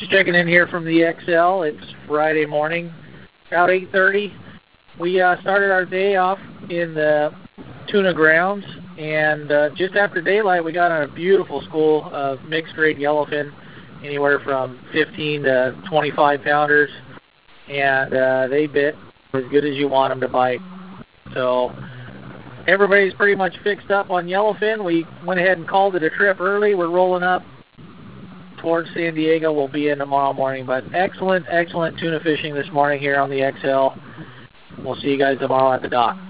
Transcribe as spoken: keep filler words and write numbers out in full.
checking in here from the X L. It's Friday morning, about eight thirty. We uh, started our day off in the tuna grounds, and uh, just after daylight, we got on a beautiful school of mixed-grade yellowfin, anywhere from fifteen to twenty-five pounders, and uh, they bit as good as you want them to bite. So everybody's pretty much fixed up on yellowfin. We went ahead and called it a trip early. We're rolling up towards San Diego. We'll be in tomorrow morning. But excellent, excellent tuna fishing this morning here on the X L. We'll see you guys tomorrow at the dock.